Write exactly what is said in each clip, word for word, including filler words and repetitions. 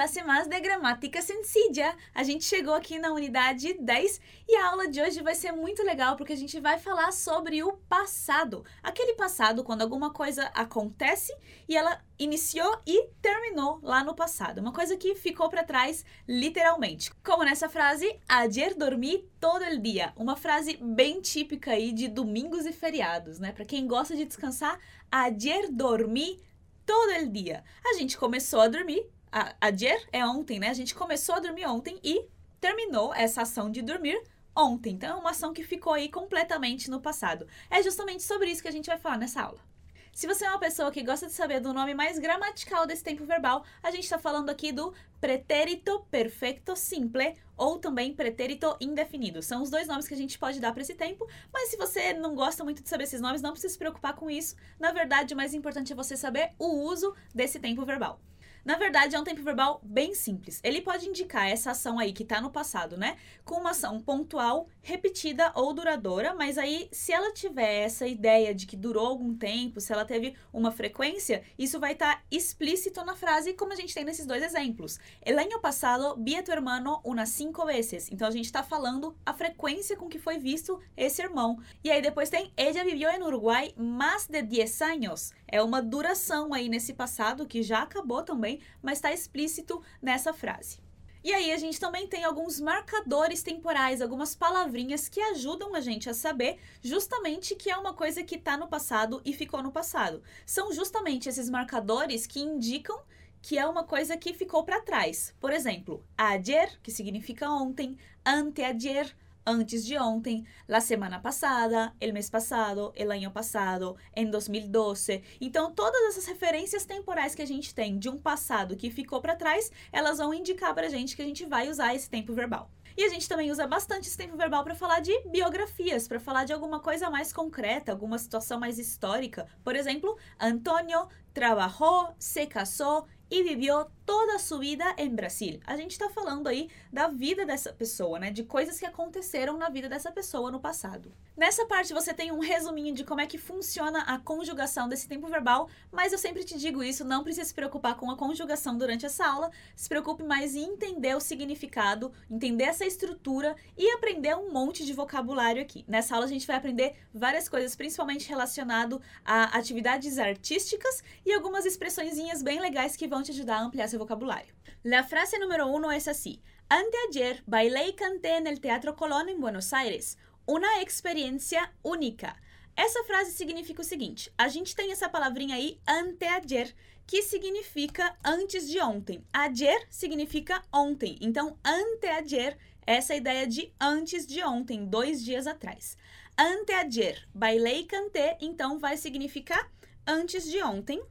classe mais de gramática sencilla. A gente chegou aqui na unidade dez e a aula de hoje vai ser muito legal porque a gente vai falar sobre o passado. Aquele passado quando alguma coisa acontece e ela iniciou e terminou lá no passado. Uma coisa que ficou para trás, literalmente. Como nessa frase, ayer dormí todo el día. Uma frase bem típica aí de domingos e feriados, né? Para quem gosta de descansar, ayer dormí todo el día. A gente começou a dormir, a, ayer é ontem, né? A gente começou a dormir ontem e terminou essa ação de dormir ontem. Então, é uma ação que ficou aí completamente no passado. É justamente sobre isso que a gente vai falar nessa aula. Se você é uma pessoa que gosta de saber do nome mais gramatical desse tempo verbal, a gente está falando aqui do pretérito perfecto simple ou também pretérito indefinido. São os dois nomes que a gente pode dar para esse tempo, mas se você não gosta muito de saber esses nomes, não precisa se preocupar com isso. Na verdade, o mais importante é você saber o uso desse tempo verbal. Na verdade, é um tempo verbal bem simples. Ele pode indicar essa ação aí que está no passado, né? Com uma ação pontual, repetida ou duradoura, mas aí, se ela tiver essa ideia de que durou algum tempo, se ela teve uma frequência, isso vai estar tá explícito na frase, como a gente tem nesses dois exemplos. El año pasado vi a tu hermano unas cinco veces. Então, a gente está falando a frequência com que foi visto esse irmão. E aí, depois tem ella vivió en Uruguay más de diez años. É uma duração aí nesse passado que já acabou também, mas está explícito nessa frase. E aí a gente também tem alguns marcadores temporais, algumas palavrinhas que ajudam a gente a saber justamente que é uma coisa que está no passado e ficou no passado. São justamente esses marcadores que indicam que é uma coisa que ficou para trás. Por exemplo, ayer, que significa ontem, anteayer, antes de ontem, la semana passada, el mes passado, el año passado, em dois mil e doze. Então, todas essas referências temporais que a gente tem de um passado que ficou para trás, elas vão indicar para a gente que a gente vai usar esse tempo verbal. E a gente também usa bastante esse tempo verbal para falar de biografias, para falar de alguma coisa mais concreta, alguma situação mais histórica. Por exemplo, Antonio trabajó, se casó e viveu toda a sua vida em Brasil. A gente está falando aí da vida dessa pessoa, né? De coisas que aconteceram na vida dessa pessoa no passado. Nessa parte você tem um resuminho de como é que funciona a conjugação desse tempo verbal, mas eu sempre te digo isso, não precisa se preocupar com a conjugação durante essa aula, se preocupe mais em entender o significado, entender essa estrutura e aprender um monte de vocabulário aqui. Nessa aula a gente vai aprender várias coisas, principalmente relacionado a atividades artísticas e algumas expressõezinhas bem legais que vão te ajudar a ampliar seu vocabulário. La frase número uno es así. Anteayer bailé y canté en el Teatro Colón en Buenos Aires. Una experiencia única. Essa frase significa o seguinte, a gente tem essa palavrinha aí, anteayer, que significa antes de ontem. Ayer significa ontem, então anteayer, essa ideia de antes de ontem, dois dias atrás. Anteayer, bailé y canté, então vai significar antes de ontem,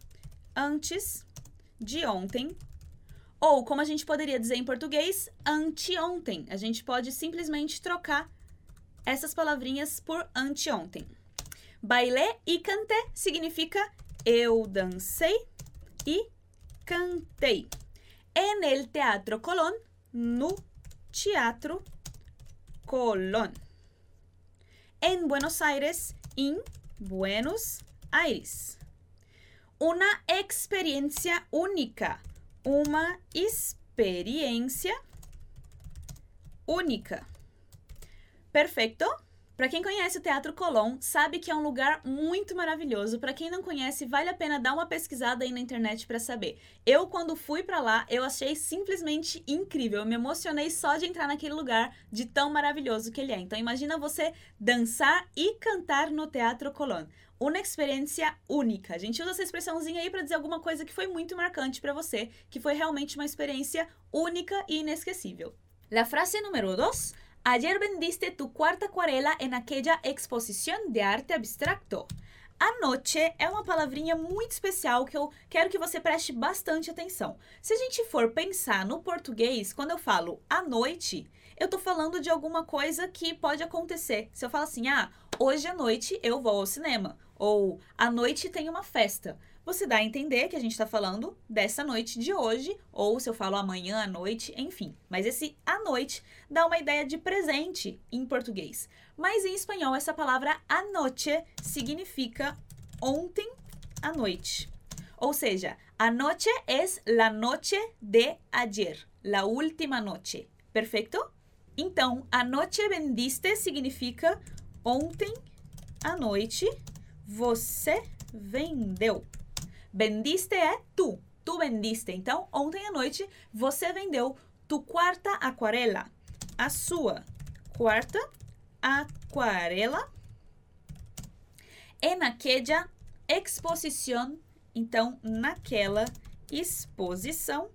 antes de ontem, ou como a gente poderia dizer em português, anteontem. A gente pode simplesmente trocar essas palavrinhas por anteontem. Bailé e canté significa eu dancei e cantei. En el Teatro Colón, no Teatro Colón. En Buenos Aires, em Buenos Aires. Una experiencia única. Uma experiência única. Perfeito? Para quem conhece o Teatro Colón, sabe que é um lugar muito maravilhoso. Para quem não conhece, vale a pena dar uma pesquisada aí na internet para saber. Eu, quando fui para lá, eu achei simplesmente incrível. Eu me emocionei só de entrar naquele lugar, de tão maravilhoso que ele é. Então, imagina você dançar e cantar no Teatro Colón. Uma experiência única. A gente usa essa expressãozinha aí para dizer alguma coisa que foi muito marcante para você, que foi realmente uma experiência única e inesquecível. La frase número dos. Ayer vendiste tu quarta acuarela en aquella exposición de arte abstracto. Anoche é uma palavrinha muito especial que eu quero que você preste bastante atenção. Se a gente for pensar no português, quando eu falo à noite, eu tô falando de alguma coisa que pode acontecer. Se eu falo assim, ah, hoje à noite eu vou ao cinema, ou à noite tem uma festa. Você dá a entender que a gente está falando dessa noite de hoje, ou se eu falo amanhã à noite, enfim. Mas esse à noite dá uma ideia de presente em português. Mas em espanhol, essa palavra anoche significa ontem à noite. Ou seja, Anoche es la noche de ayer. La última noche. Perfeito? Então, anoche vendiste significa ontem à noite você vendeu. Vendiste é tu. Tu vendiste. Então, ontem à noite você vendeu tu quarta aquarela. A sua quarta aquarela en aquella exposición. Então, naquela exposição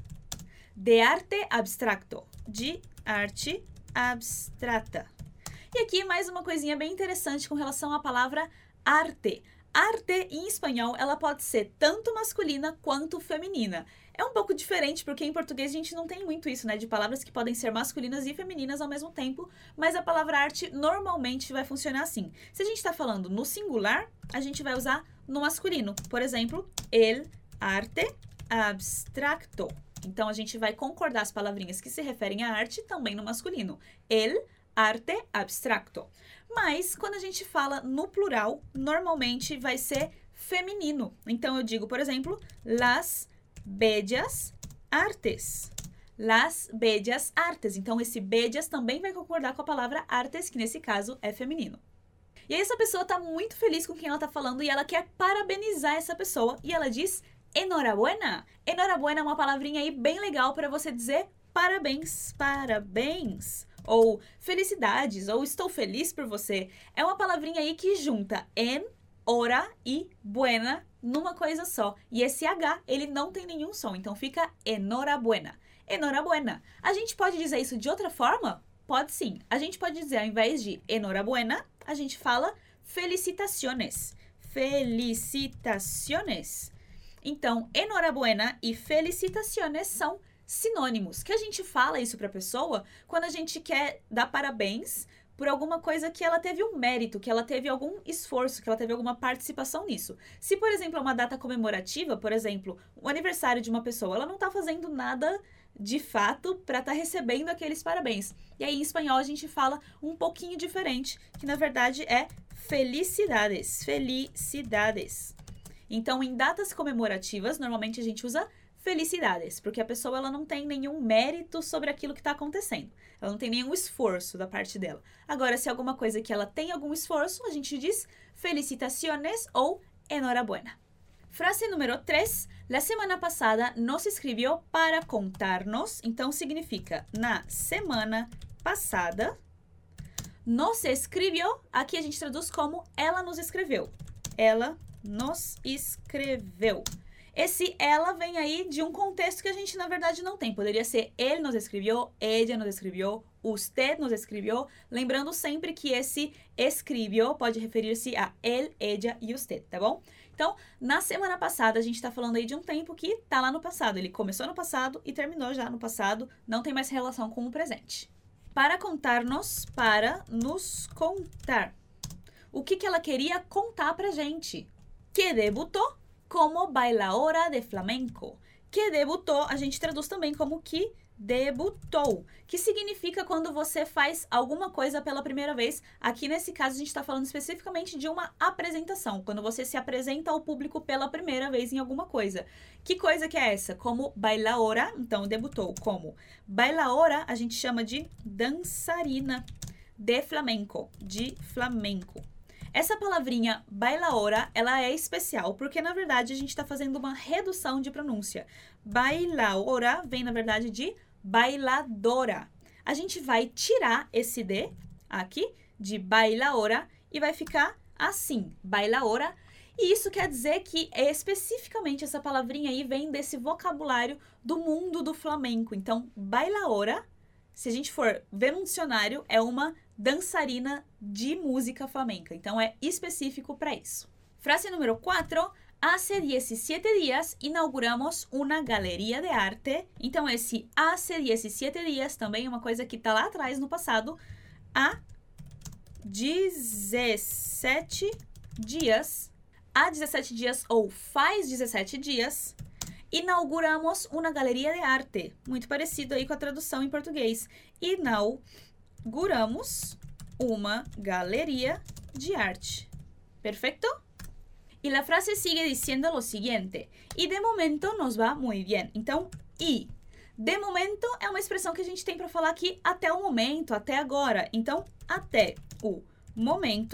de arte abstracto. De arte abstrata. E aqui mais uma coisinha bem interessante com relação à palavra arte. Arte, em espanhol, ela pode ser tanto masculina quanto feminina. É um pouco diferente, porque em português a gente não tem muito isso, né? De palavras que podem ser masculinas e femininas ao mesmo tempo, mas a palavra arte normalmente vai funcionar assim. Se a gente está falando no singular, a gente vai usar no masculino. Por exemplo, el arte abstracto. Então, a gente vai concordar as palavrinhas que se referem à arte também no masculino. El arte abstracto. Mas, quando a gente fala no plural, normalmente vai ser feminino. Então, eu digo, por exemplo, las bellas artes. Las bellas artes. Então, esse bellas também vai concordar com a palavra artes, que nesse caso é feminino. E aí, essa pessoa está muito feliz com quem ela está falando e ela quer parabenizar essa pessoa. E ela diz enhorabuena. Enhorabuena é uma palavrinha aí bem legal para você dizer parabéns, parabéns. Ou felicidades, ou estou feliz por você. É uma palavrinha aí que junta en, hora e buena numa coisa só. E esse H, ele não tem nenhum som, então fica enhorabuena. Enhorabuena. A gente pode dizer isso de outra forma? Pode sim. A gente pode dizer, ao invés de enhorabuena, a gente fala felicitaciones. Felicitaciones. Então, enhorabuena e felicitaciones são sinônimos, que a gente fala isso para a pessoa quando a gente quer dar parabéns por alguma coisa que ela teve um mérito, que ela teve algum esforço, que ela teve alguma participação nisso. Se, por exemplo, é uma data comemorativa, por exemplo, o aniversário de uma pessoa, ela não está fazendo nada de fato para estar tá recebendo aqueles parabéns. E aí, em espanhol, a gente fala um pouquinho diferente, que na verdade é felicidades, felicidades. Então, em datas comemorativas, normalmente a gente usa felicidades, porque a pessoa ela não tem nenhum mérito sobre aquilo que está acontecendo. Ela não tem nenhum esforço da parte dela. Agora, se é alguma coisa que ela tem algum esforço, a gente diz felicitaciones ou enhorabuena. Frase número três. La semana passada nos escreveu para contar-nos. Então, significa na semana passada. Nos escreveu, aqui a gente traduz como ela nos escreveu. Ela nos escreveu. Esse ela vem aí de um contexto que a gente, na verdade, não tem. Poderia ser ele nos escreveu, ella nos escreveu, usted nos escreveu. Lembrando sempre que esse escreveu pode referir-se a ele, ella e usted, tá bom? Então, na semana passada, a gente está falando aí de um tempo que tá lá no passado. Ele começou no passado e terminou já no passado. Não tem mais relação com o presente. Para contar-nos, para nos contar. O que que ela queria contar pra gente? Que debutou como bailaora de flamenco. Que debutou, a gente traduz também como que debutou, que significa quando você faz alguma coisa pela primeira vez. Aqui nesse caso a gente está falando especificamente de uma apresentação, quando você se apresenta ao público pela primeira vez em alguma coisa. Que coisa que é essa? Como bailaora, então debutou como bailaora, a gente chama de dançarina de flamenco, de flamenco. Essa palavrinha bailaora, ela é especial porque, na verdade, a gente está fazendo uma redução de pronúncia. Bailaora vem, na verdade, de bailadora. A gente vai tirar esse D aqui, de bailaora, e vai ficar assim, bailaora. E isso quer dizer que, especificamente, essa palavrinha aí vem desse vocabulário do mundo do flamenco. Então, bailaora, se a gente for ver num dicionário, é uma dançarina de música flamenca. Então, é específico para isso. Frase número quatro. Hace diecisiete días inauguramos una galería de arte. Então, esse hace diecisiete días também é uma coisa que está lá atrás no passado. Há dezessete dias. Há dezessete dias ou faz dezessete dias. Inauguramos una galería de arte. Muito parecido aí com a tradução em português. Inauguramos uma galeria de arte. Perfeito? Y la frase sigue diciendo lo siguiente. Y de momento nos va muy bien. Então, y. De momento é uma expressão que a gente tem para falar aqui até o momento, até agora. Então, até o momento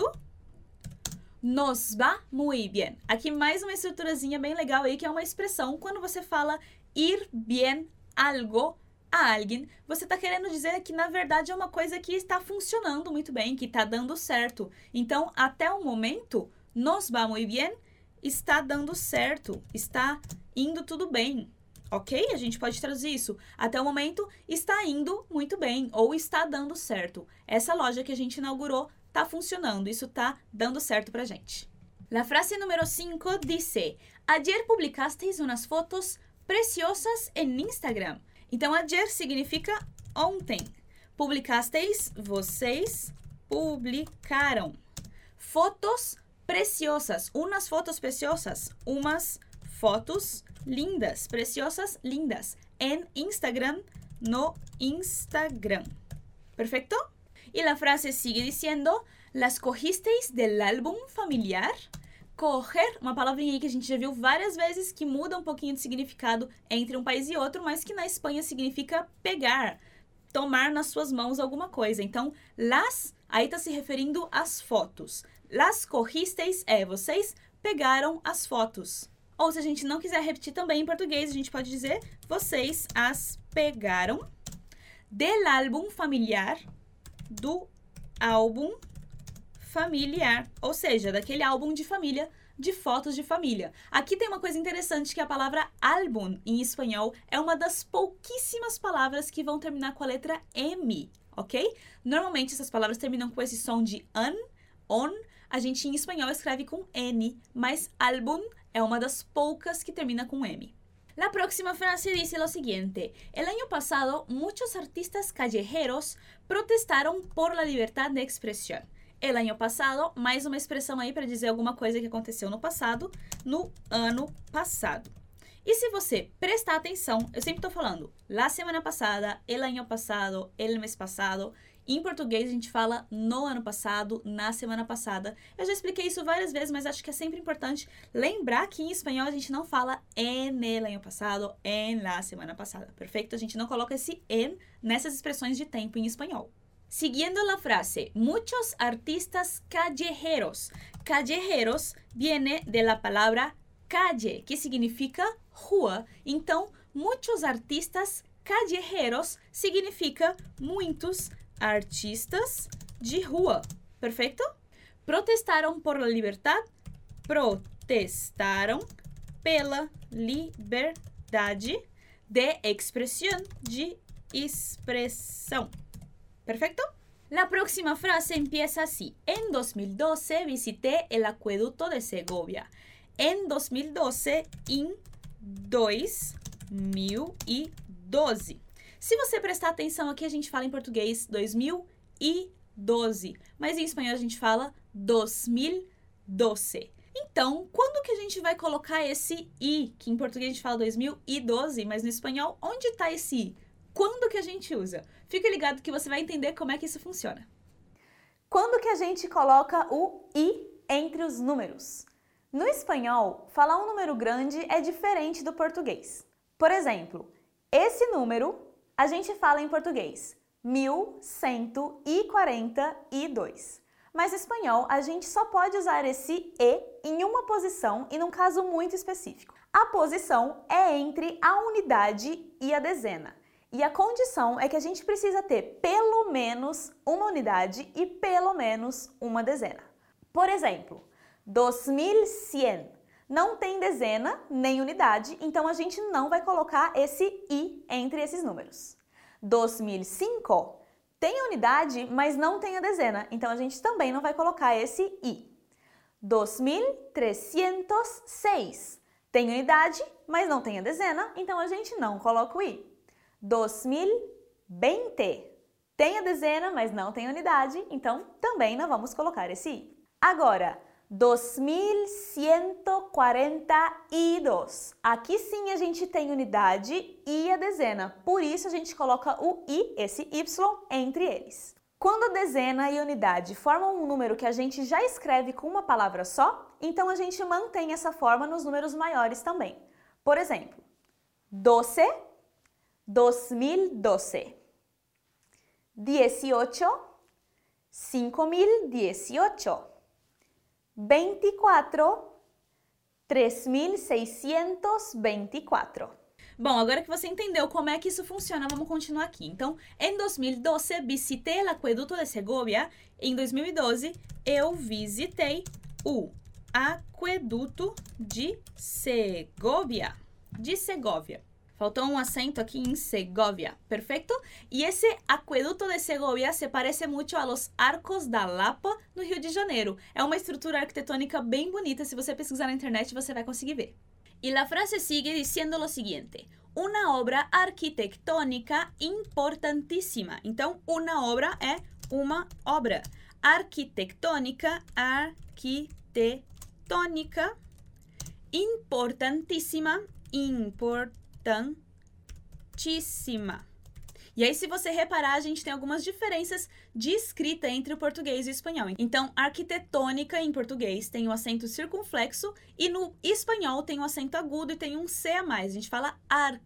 nos va muy bien. Aqui mais uma estruturazinha bem legal aí, que é uma expressão quando você fala ir bien algo a alguém, você está querendo dizer que na verdade é uma coisa que está funcionando muito bem, que está dando certo. Então, até o momento, nos va muy bien, está dando certo, está indo tudo bem. Ok? A gente pode traduzir isso. Até o momento, está indo muito bem ou está dando certo. Essa loja que a gente inaugurou está funcionando. Isso está dando certo pra gente. La frase número cinco dice: Ayer publicasteis unas fotos preciosas en Instagram. Então, ayer significa ontem. Publicasteis, vocês publicaram. Fotos preciosas. Unas fotos preciosas. Umas fotos lindas, preciosas, lindas, en Instagram, no Instagram. ¿Perfecto? Y la frase sigue diciendo, ¿las cogisteis del álbum familiar? Coger, uma palavrinha aí que a gente já viu várias vezes, que muda um pouquinho de significado entre um país e outro, mas que na Espanha significa pegar, tomar nas suas mãos alguma coisa. Então, las, aí tá se referindo às fotos. Las cogisteis é, vocês pegaram as fotos. Ou se a gente não quiser repetir também em português, a gente pode dizer, vocês as pegaram del álbum familiar, do álbum familiar, ou seja, daquele álbum de família, de fotos de família. Aqui tem uma coisa interessante, que a palavra álbum, em espanhol, é uma das pouquíssimas palavras que vão terminar com a letra M, ok? Normalmente essas palavras terminam com esse som de an, on, a gente em espanhol escreve com N, mas álbum é uma das poucas que termina com M. La próxima frase dice lo siguiente. El año pasado, muchos artistas callejeros protestaron por la libertad de expresión. El año pasado, mais uma expressão aí para dizer alguma coisa que aconteceu no passado, no ano passado. E se você prestar atenção, eu sempre estou falando la semana passada, el año pasado, el mes pasado. Em português, a gente fala no ano passado, na semana passada. Eu já expliquei isso várias vezes, mas acho que é sempre importante lembrar que em espanhol a gente não fala en el año pasado, en la semana passada. Perfeito? A gente não coloca esse en nessas expressões de tempo em espanhol. Siguiendo la frase, muchos artistas callejeros. Callejeros viene de la palabra calle, que significa rua. Então, muchos artistas callejeros significa muitos artistas de rua. Perfeito? Protestaram por la libertad. Protestaram pela liberdade de expresión, de expressão. Perfecto? La próxima frase empieza así. En dos mil doce visité el acueducto de Segovia. En dos mil doce, em dois mil e doze. Se você prestar atenção aqui, a gente fala em português dois mil e doze, mas em espanhol a gente fala dos mil e doze. Então, quando que a gente vai colocar esse i, que em português a gente fala dois mil e doze, mas no espanhol, onde está esse i? Quando que a gente usa? Fica ligado que você vai entender como é que isso funciona. Quando que a gente coloca o i entre os números? No espanhol, falar um número grande é diferente do português. Por exemplo, esse número a gente fala em português, mil cento e quarenta e dois. Mas em espanhol, a gente só pode usar esse e em uma posição e num caso muito específico. A posição é entre a unidade e a dezena. E a condição é que a gente precisa ter pelo menos uma unidade e pelo menos uma dezena. Por exemplo, dos mil e cem não tem dezena nem unidade, então a gente não vai colocar esse i entre esses números. dos mil e cinco tem a unidade, mas não tem a dezena, então a gente também não vai colocar esse i. dos mil trezentos e seis tem unidade, mas não tem a dezena, então a gente não coloca o i. dos mil e vinte tem a dezena, mas não tem a unidade, então também não vamos colocar esse i. Agora, dos mil ciento quarenta e dois. Aqui sim a gente tem unidade e a dezena, por isso a gente coloca o i, esse y, entre eles. Quando dezena e unidade formam um número que a gente já escreve com uma palavra só, então a gente mantém essa forma nos números maiores também. Por exemplo, doce, dos mil doce. dieciocho, cinco mil dieciocho. veinticuatro, tres mil seiscientos veinticuatro. Bom, agora que você entendeu como é que isso funciona, vamos continuar aqui. Então, em dois mil e doze, visitei o Aqueduto de Segovia. Em dois mil e doze, eu visitei o Aqueduto de Segovia. De Segovia. Faltou um acento aqui em Segovia, perfeito? E esse Aqueduto de Segovia se parece muito a los Arcos da Lapa, no Rio de Janeiro. É uma estrutura arquitetônica bem bonita, se você pesquisar na internet você vai conseguir ver. Y la frase sigue diciendo lo siguiente, una obra arquitectónica importantísima. Então, una obra é uma obra arquitectônica, arquitetônica, importantíssima, importantíssima. E aí, se você reparar, a gente tem algumas diferenças de escrita entre o português e o espanhol. Então, arquitetônica em português tem o acento circunflexo e no espanhol tem o acento agudo e tem um C a mais. A gente fala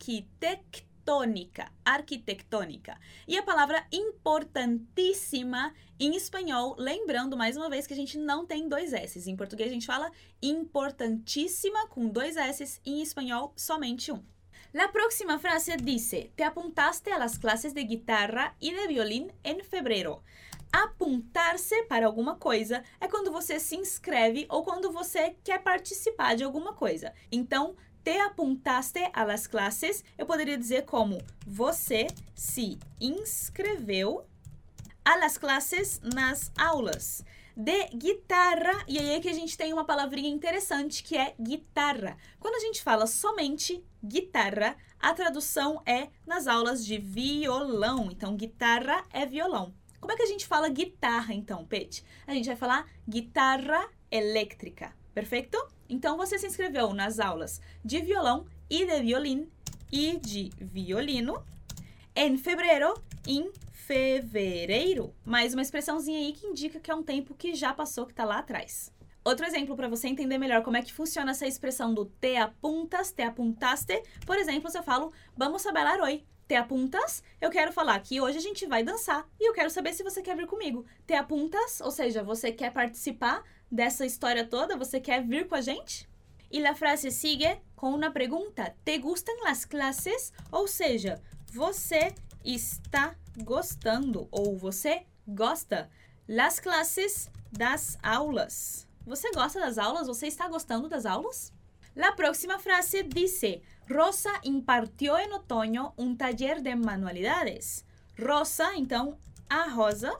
arquitectônica, arquitetônica. E a palavra importantíssima em espanhol, lembrando mais uma vez que a gente não tem dois S's. Em português a gente fala importantíssima com dois S's e em espanhol somente um. La próxima frase dice, te apuntaste a las clases de guitarra y de violín en febrero. Apuntar-se para alguma coisa é quando você se inscreve ou quando você quer participar de alguma coisa. Então, te apuntaste a las clases, eu poderia dizer como você se inscreveu a las clases nas aulas de guitarra, e aí é que a gente tem uma palavrinha interessante que é guitarra. Quando a gente fala somente guitarra, a tradução é nas aulas de violão. Então, guitarra é violão. Como é que a gente fala guitarra, então, Pete? A gente vai falar guitarra elétrica, perfeito? Então, você se inscreveu nas aulas de violão e de violín e de violino em fevereiro, em fevereiro. Mais uma expressãozinha aí que indica que é um tempo que já passou, que tá lá atrás. Outro exemplo para você entender melhor como é que funciona essa expressão do te apuntas, te apuntaste. Por exemplo, se eu falo, vamos a bailar hoy. Te apuntas? Eu quero falar que hoje a gente vai dançar e eu quero saber se você quer vir comigo. Te apuntas? Ou seja, você quer participar dessa história toda? Você quer vir com a gente? E a frase sigue com uma pergunta. Te gustan las clases? Ou seja, você está gostando ou você gosta las clases das aulas. Você gosta das aulas? Você está gostando das aulas? La próxima frase dice, Rosa impartió en otoño un taller de manualidades. Rosa, então, a Rosa.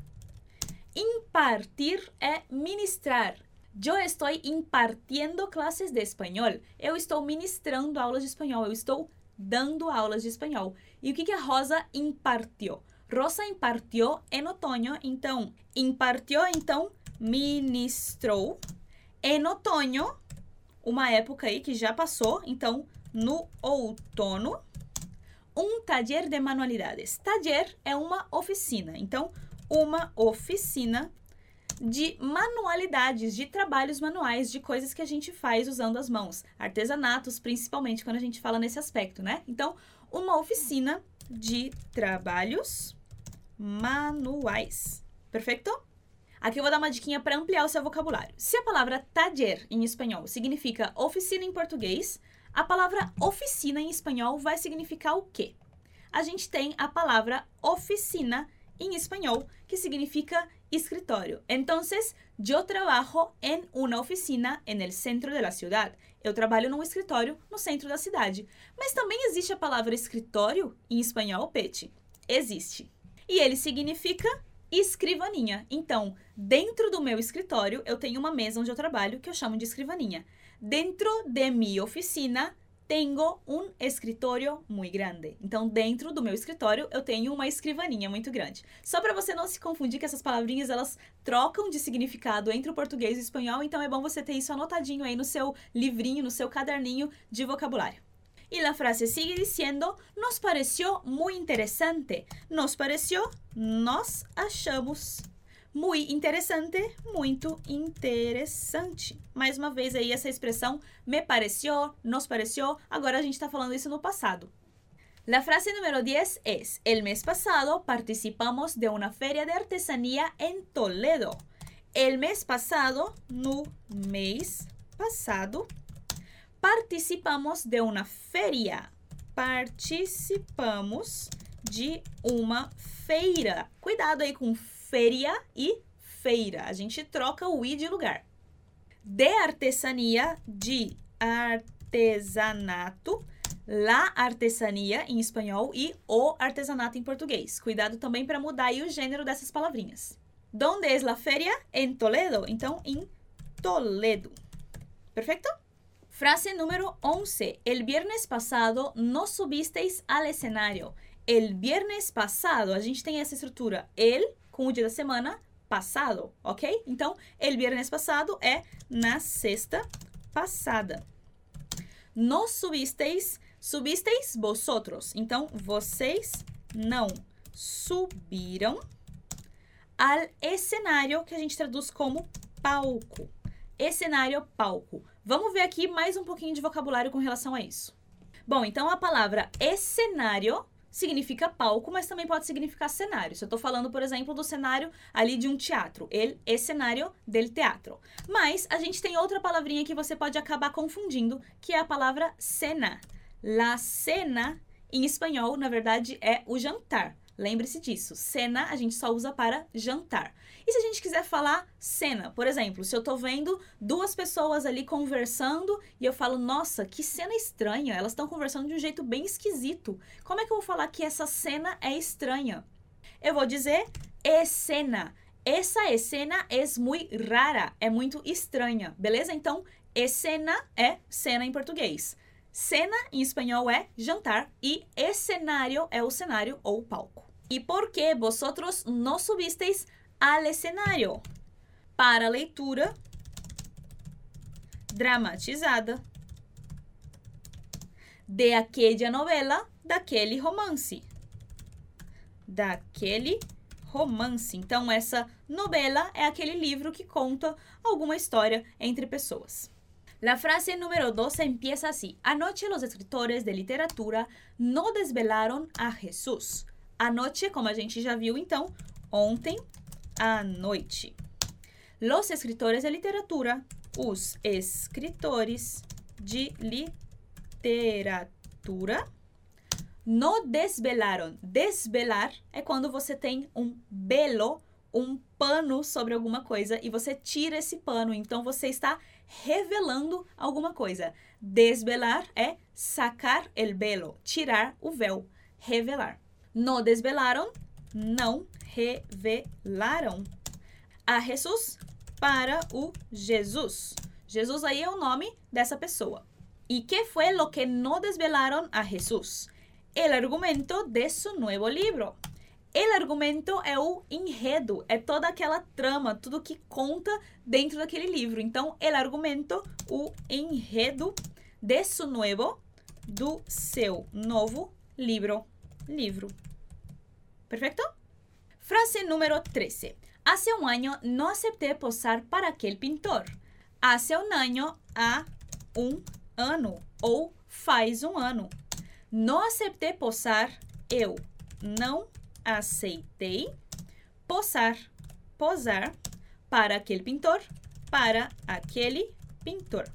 Impartir é ministrar. Eu estou impartiendo clases de espanhol. Eu estou ministrando aulas de espanhol. Eu estou dando aulas de espanhol. E o que que a Rosa impartió? Rosa impartió en otoño, então, impartió, então, ministrou. En otoño, uma época aí que já passou, então, no outono, um taller de manualidades. Taller é uma oficina, então, uma oficina de manualidades, de trabalhos manuais, de coisas que a gente faz usando as mãos. Artesanatos, principalmente, quando a gente fala nesse aspecto, né? Então, uma oficina de trabalhos manuais. Perfeito? Aqui eu vou dar uma diquinha para ampliar o seu vocabulário. Se a palavra taller em espanhol significa oficina em português, a palavra oficina em espanhol vai significar o quê? A gente tem a palavra oficina em espanhol, que significa escritório. Entonces, yo trabajo en una oficina en el centro de la ciudad. Eu trabalho num escritório no centro da cidade. Mas também existe a palavra escritório em espanhol, Pete? Existe. E ele significa escrivaninha. Então, dentro do meu escritório, eu tenho uma mesa onde eu trabalho que eu chamo de escrivaninha. Dentro de mi oficina, tenho um escritório muito grande. Então, dentro do meu escritório, eu tenho uma escrivaninha muito grande. Só para você não se confundir que essas palavrinhas, elas trocam de significado entre o português e o espanhol, então é bom você ter isso anotadinho aí no seu livrinho, no seu caderninho de vocabulário. Y la frase sigue diciendo, nos pareció muy interesante. Nos pareció, nós achamos. Muy interessante, muito interessante. Mais uma vez aí essa expressão me pareció, nos pareció. Agora a gente está falando isso no passado. La frase número diez es, el mes pasado participamos de una feria de artesanía en Toledo. El mes pasado, no mês passado, participamos de uma feria. Participamos de uma feira. Cuidado aí com feria e feira. A gente troca o i de lugar. De artesania, de artesanato. La artesania em espanhol e o artesanato em português. Cuidado também para mudar aí o gênero dessas palavrinhas. ¿Dónde es la feria? En Toledo. Então, em Toledo. Perfeito? Frase número once. El viernes pasado no subisteis al escenario. El viernes pasado, a gente tem essa estrutura. El, com o dia da semana, passado, ok? Então, el viernes pasado é na sexta passada. No subisteis, subisteis vosotros. Então, vocês não subiram al escenário, que a gente traduz como palco. Escenário, palco. Vamos ver aqui mais um pouquinho de vocabulário com relação a isso. Bom, então a palavra escenário significa palco, mas também pode significar cenário. Se eu estou falando, por exemplo, do cenário ali de um teatro, el escenario del teatro. Mas a gente tem outra palavrinha que você pode acabar confundindo, que é a palavra cena. La cena, em espanhol, na verdade, é o jantar. Lembre-se disso. Cena a gente só usa para jantar. E se a gente quiser falar cena, por exemplo, se eu tô vendo duas pessoas ali conversando e eu falo, nossa, que cena estranha, elas estão conversando de um jeito bem esquisito. Como é que eu vou falar que essa cena é estranha? Eu vou dizer escena. Essa escena é muito rara, é muito estranha, beleza? Então, escena é cena em português. Cena em espanhol é jantar e escenário é o cenário ou palco. E por que vosotros no subisteis al escenario? Para leitura dramatizada de aquella novela, daquele romance. Daquele romance. Então, essa novela é aquele livro que conta alguma história entre pessoas. La frase número doce empieza así. Anoche los escritores de literatura no desvelaron a Jesús. Anoche, como a gente já viu, então, ontem à noite. Los escritores de literatura, os escritores de literatura, no desvelaron. Desvelar é quando você tem um velo, um pano sobre alguma coisa e você tira esse pano, então você está revelando alguma coisa. Desvelar é sacar el velo, tirar o véu, revelar. No desvelaron, não revelaram a Jesus para o Jesus. Jesus aí é o nome dessa pessoa. E que foi lo que no desvelaron a Jesus? El argumento de su nuevo libro. El argumento é o enredo, é toda aquela trama, tudo que conta dentro daquele livro. Então, el argumento, o enredo de su nuevo, do seu novo livro. Livro. Perfeito? Frase número trece. Hace un año no acepté posar para aquel pintor. Hace un año, há um ano, ou faz um ano. No acepté posar, eu não aceitei posar, posar para aquele pintor, para aquele pintor.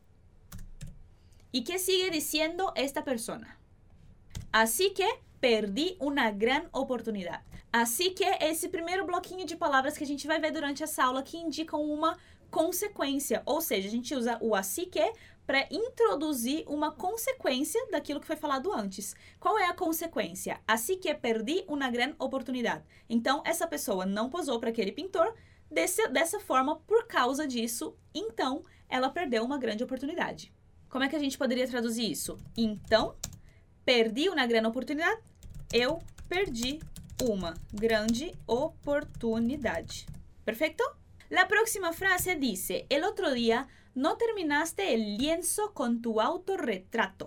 ¿Y qué sigue diciendo esta persona? Así que perdi una gran oportunidad. Assim que esse primeiro bloquinho de palavras que a gente vai ver durante essa aula que indicam uma consequência, ou seja, a gente usa o assim que para introduzir uma consequência daquilo que foi falado antes. Qual é a consequência? Assim que perdi uma grande oportunidade. Então, essa pessoa não posou para aquele pintor, desse, dessa forma, por causa disso, então, ela perdeu uma grande oportunidade. Como é que a gente poderia traduzir isso? Então, perdi uma grande oportunidade, eu perdi uma grande oportunidade. Perfeito? La próxima frase dice, el otro día no terminaste el lienzo con tu autorretrato.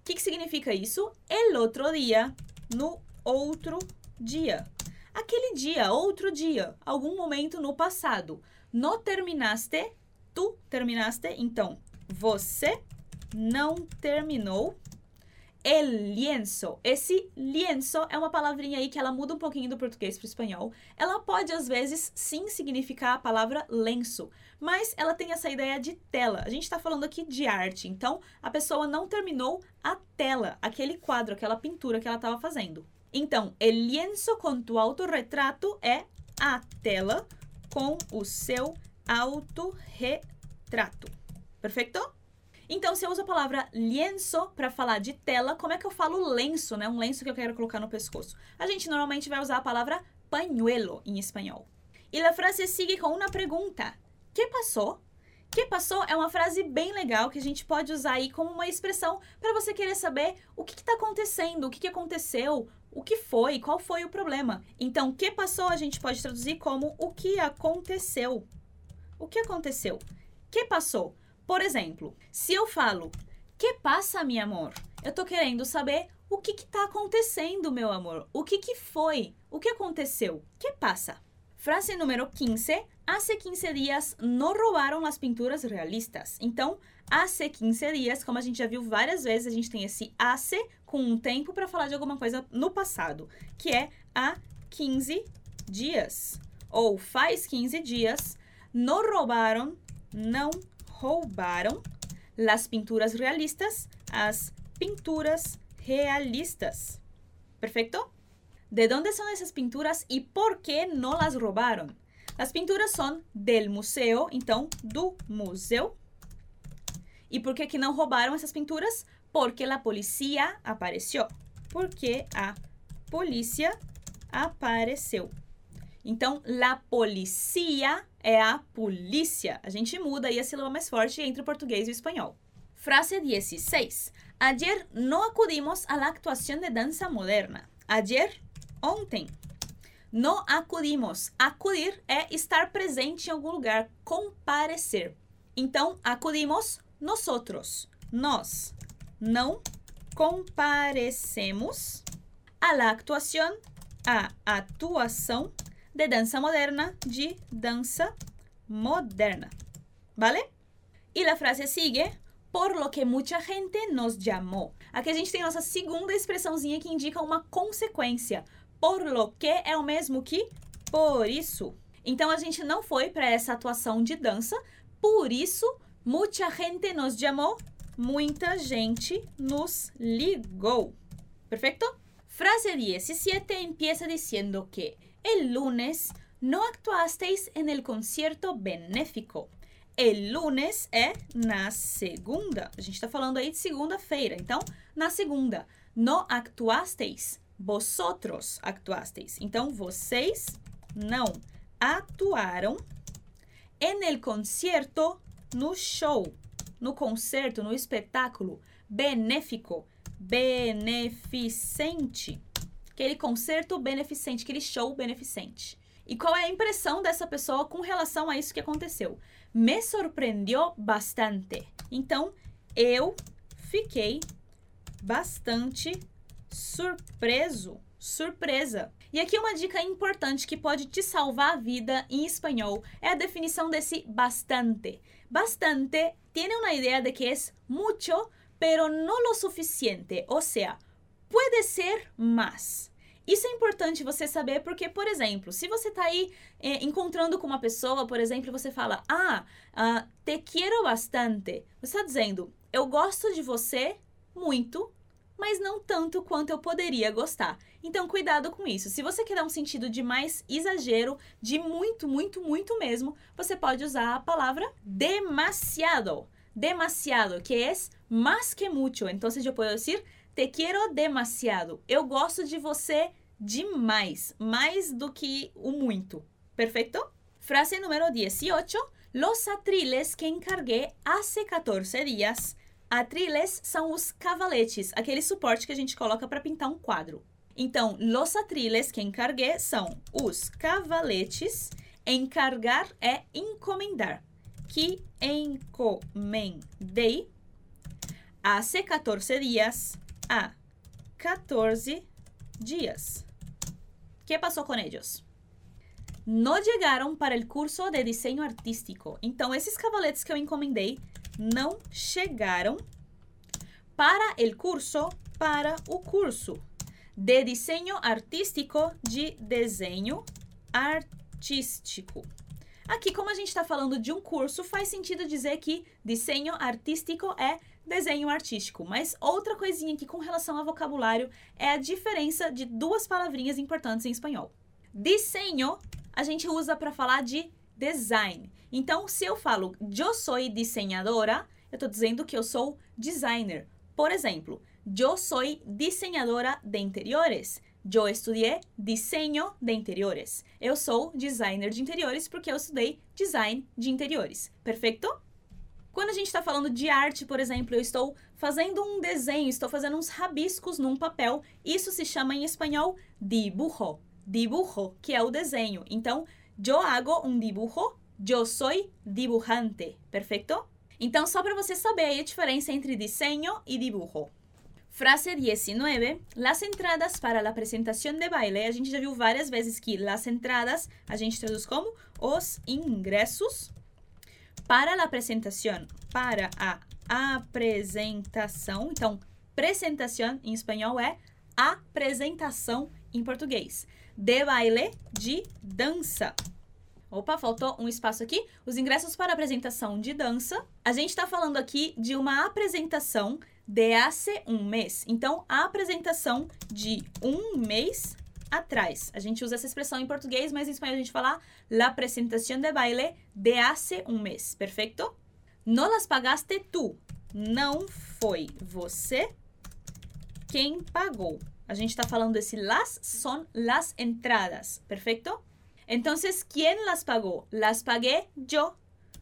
O que, que significa isso? El otro día, no outro dia. Aquele dia, outro dia, algum momento no passado. No terminaste, tu terminaste, então você não terminou. El lienzo. Esse lienzo é uma palavrinha aí que ela muda um pouquinho do português para o espanhol. Ela pode, às vezes, sim significar a palavra lenço, mas ela tem essa ideia de tela. A gente está falando aqui de arte, então a pessoa não terminou a tela, aquele quadro, aquela pintura que ela estava fazendo. Então, el lienzo con tu autorretrato é a tela com o seu autorretrato. Perfeito? Então, se eu uso a palavra lienzo para falar de tela, como é que eu falo lenço, né? Um lenço que eu quero colocar no pescoço. A gente normalmente vai usar a palavra pañuelo em espanhol. E a frase sigue com uma pergunta. Que passou? Que passou é uma frase bem legal que a gente pode usar aí como uma expressão para você querer saber o que está acontecendo, o que, que aconteceu, o que foi, qual foi o problema. Então, que passou a gente pode traduzir como o que aconteceu. O que aconteceu? Que passou? Por exemplo, se eu falo, que passa, mi amor? Eu tô querendo saber o que que tá acontecendo, meu amor. O que que foi? O que aconteceu? Que passa? Frase número quince. Hace quince días no robaron las pinturas realistas. Então, hace quince días, como a gente já viu várias vezes, a gente tem esse hace com um tempo para falar de alguma coisa no passado, que é há quinze dias. Ou faz quinze dias, no robaron, não roubaram las pinturas realistas, as pinturas realistas. ¿Perfecto? ¿De dónde son esas pinturas y por qué no las robaron? As pinturas são del museu, então, do museu. E por que que não roubaram essas pinturas? Porque a polícia apareceu. Porque a polícia apareceu. Então, la policía é a polícia. A gente muda aí a sílaba mais forte entre o português e o espanhol. Frase dezesseis. Ayer no acudimos a la actuación de danza moderna. Ayer, ontem. No acudimos. Acudir é estar presente em algum lugar, comparecer. Então, acudimos nosotros. Nós não comparecemos a la actuación, a atuação de dança moderna, de dança moderna. ¿Vale? E a frase sigue, por lo que mucha gente nos llamó. Aqui a gente tem a nossa segunda expressãozinha que indica uma consequência. Por lo que é o mesmo que por isso. Então, a gente não foi para essa atuação de dança, por isso, mucha gente nos llamó, muita gente nos ligou. Perfeito? Frase dezessete empieza diciendo que el lunes no actuasteis en el concierto benéfico. El lunes é na segunda. A gente está falando aí de segunda-feira. Então, na segunda. No actuasteis. Vosotros actuasteis. Então, vocês não atuaram en el concierto, no show, no concerto, no espetáculo benéfico, beneficente. Aquele concerto beneficente, aquele show beneficente. E qual é a impressão dessa pessoa com relação a isso que aconteceu? Me surpreendeu bastante. Então, eu fiquei bastante surpreso, surpresa. E aqui uma dica importante que pode te salvar a vida em espanhol é a definição desse bastante. Bastante tiene una idea de que es mucho, pero no lo suficiente. O sea, puede ser más. Isso é importante você saber porque, por exemplo, se você está aí é, encontrando com uma pessoa, por exemplo, você fala, ah, uh, te quiero bastante. Você está dizendo, eu gosto de você muito, mas não tanto quanto eu poderia gostar. Então, cuidado com isso. Se você quer dar um sentido de mais exagero, de muito, muito, muito mesmo, você pode usar a palavra demasiado. Demasiado, que é más que mucho. Então, eu posso dizer, te quiero demasiado. Eu gosto de você demais, mais do que o muito. Perfeito? Frase número dezoito. Los atriles que encargué hace catorce días. Atriles são os cavaletes, aquele suporte que a gente coloca para pintar um quadro. Então, los atriles que encargué são os cavaletes. Encargar é encomendar. Que encomendei. Hace catorce días. Há catorze dias. ¿Qué pasó con ellos? No llegaron para el curso de diseño artístico. Então, esses cavaletes que eu encomendei não chegaram para el curso, para o curso de diseño artístico, de desenho artístico. Aqui, como a gente está falando de um curso, faz sentido dizer que diseño artístico é desenho artístico. Mas outra coisinha aqui com relação ao vocabulário é a diferença de duas palavrinhas importantes em espanhol. Diseño, a gente usa para falar de design. Então, se eu falo, yo soy diseñadora, eu estou dizendo que eu sou designer. Por exemplo, yo soy diseñadora de interiores. Eu estudei diseño de interiores. Eu sou designer de interiores porque eu estudei design de interiores. Perfeito? Quando a gente está falando de arte, por exemplo, eu estou fazendo um desenho, estou fazendo uns rabiscos num papel. Isso se chama em espanhol dibujo. Dibujo, que é o desenho. Então, yo hago un dibujo, yo soy dibujante. Perfeito? Então, só para você saber aí a diferença entre diseño e dibujo. Frase dezenove, las entradas para la presentación de baile. A gente já viu várias vezes que las entradas, a gente traduz como os ingressos para la presentación, para a apresentação. Então, presentación em espanhol é apresentação em português. De baile, de dança. Opa, faltou um espaço aqui. Os ingressos para apresentação de dança. A gente está falando aqui de uma apresentação de hace um mês. Então, a apresentação de um mês atrás. A gente usa essa expressão em português, mas em espanhol a gente fala la presentación de baile de hace um mês. Perfeito? No las pagaste tú. Não foi você quem pagou. A gente está falando desse las son las entradas. Perfeito? Entonces, ¿quién las pagó? Las pagué yo.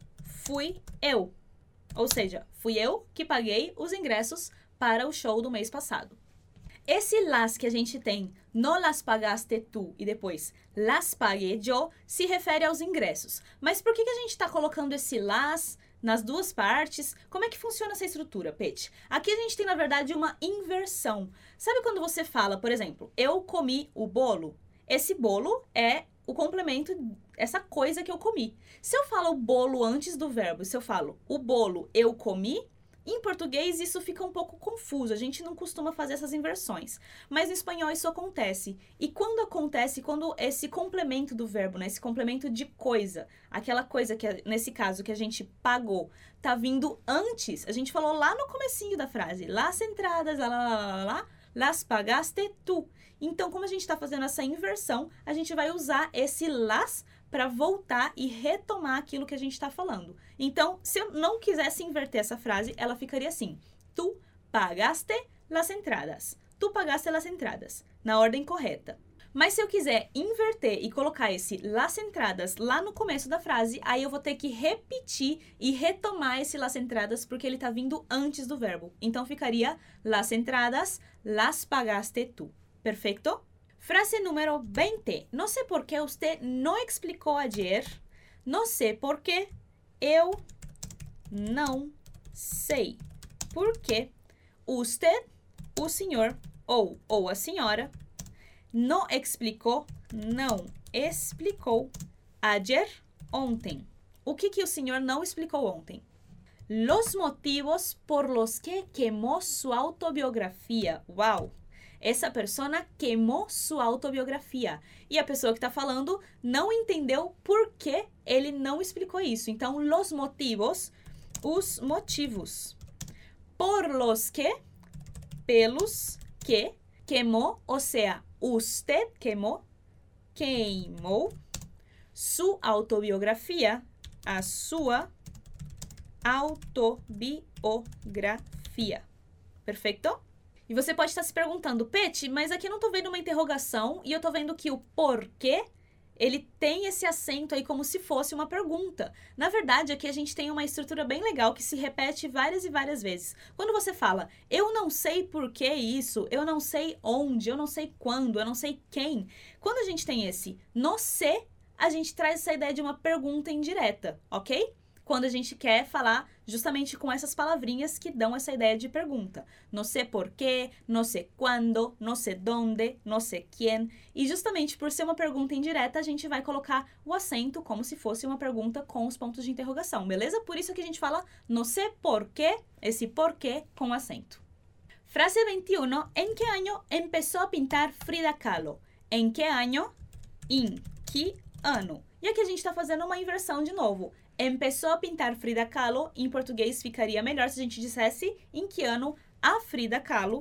Fui eu. Ou seja, fui eu que paguei os ingressos para o show do mês passado. Esse las que a gente tem, no las pagaste tú, e depois las pagué yo, se refere aos ingressos. Mas por que, que a gente está colocando esse las nas duas partes? Como é que funciona essa estrutura, Pete? Aqui a gente tem, na verdade, uma inversão. Sabe quando você fala, por exemplo, eu comi o bolo? Esse bolo é o complemento, essa coisa que eu comi. Se eu falo o bolo antes do verbo, se eu falo o bolo eu comi, em português isso fica um pouco confuso, a gente não costuma fazer essas inversões. Mas no espanhol isso acontece. E quando acontece, quando esse complemento do verbo, né, esse complemento de coisa, aquela coisa que, nesse caso, que a gente pagou, tá vindo antes, a gente falou lá no comecinho da frase, las entradas, lá, lá, lá, lá, lá, las pagaste tú. Então, como a gente está fazendo essa inversão, a gente vai usar esse las para voltar e retomar aquilo que a gente está falando. Então, se eu não quisesse inverter essa frase, ela ficaria assim. Tu pagaste las entradas. Tu pagaste las entradas. Na ordem correta. Mas se eu quiser inverter e colocar esse las entradas lá no começo da frase, aí eu vou ter que repetir e retomar esse las entradas porque ele está vindo antes do verbo. Então, ficaria las entradas, las pagaste tú. Perfeito? Frase número veinte. No sé por qué usted no explicó ayer. No sé por qué. Eu não sei. Por quê? Usted, o senhor ou, ou a senhora, não explicou, não explicou ayer, ontem. O que, que o senhor não explicou ontem? Los motivos por los que quemó su autobiografía. Uau! Essa persona queimou sua autobiografia. E a pessoa que está falando não entendeu por que ele não explicou isso. Então, los motivos, os motivos. Por los que, pelos que, queimou, ou seja, usted queimou, queimou, sua autobiografia, a sua autobiografia. Perfeito? E você pode estar se perguntando, Pete, mas aqui eu não tô vendo uma interrogação e eu tô vendo que o porquê, ele tem esse acento aí como se fosse uma pergunta. Na verdade, aqui a gente tem uma estrutura bem legal que se repete várias e várias vezes. Quando você fala, eu não sei por que isso, eu não sei onde, eu não sei quando, eu não sei quem. Quando a gente tem esse no sé, a gente traz essa ideia de uma pergunta indireta, ok? quando a gente quer falar justamente com essas palavrinhas que dão essa ideia de pergunta. No sé por qué, no sé cuándo, no sé dónde, no sé quién. E justamente por ser uma pergunta indireta, a gente vai colocar o acento como se fosse uma pergunta com os pontos de interrogação, beleza? Por isso que a gente fala no sé por qué, esse porquê com acento. Frase veintiuno. ¿En qué año empezó a pintar Frida Kahlo? ¿En qué año? Em que ano? E aqui a gente está fazendo uma inversão de novo. Empezou a pintar Frida Kahlo, em português ficaria melhor se a gente dissesse em que ano a Frida Kahlo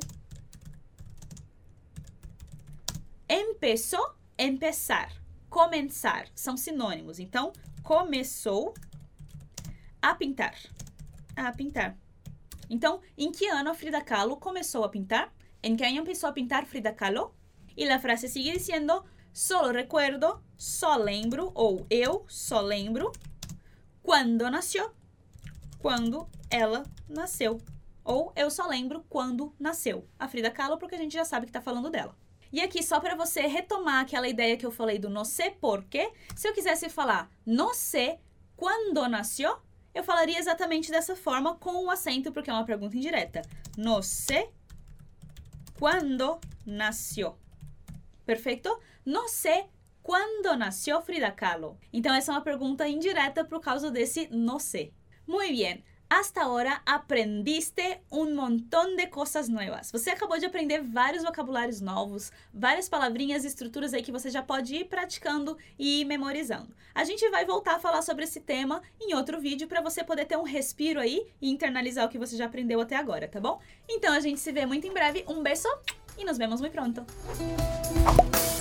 empezou, empezar, começar, são sinônimos. Então, começou a pintar, a pintar. Então, em que ano a Frida Kahlo começou a pintar? ¿En qué año empezó a pintar Frida Kahlo? E a frase sigue dizendo, solo recuerdo, só lembro, ou eu só lembro, quando nasceu, quando ela nasceu. Ou eu só lembro quando nasceu a Frida Kahlo, porque a gente já sabe que tá falando dela. E aqui, só para você retomar aquela ideia que eu falei do no sé por qué, se eu quisesse falar no sé quando nasceu, eu falaria exatamente dessa forma com o acento, porque é uma pergunta indireta. No sé quando nasceu. Perfeito? No sé quando nasceu Frida Kahlo. Então, essa é uma pergunta indireta por causa desse no sé. Muy bien. Hasta ahora aprendiste un montón de cosas nuevas. Você acabou de aprender vários vocabulários novos, várias palavrinhas e estruturas aí que você já pode ir praticando e ir memorizando. A gente vai voltar a falar sobre esse tema em outro vídeo para você poder ter um respiro aí e internalizar o que você já aprendeu até agora, tá bom? Então a gente se vê muito em breve. Um beijo e nos vemos muito pronto.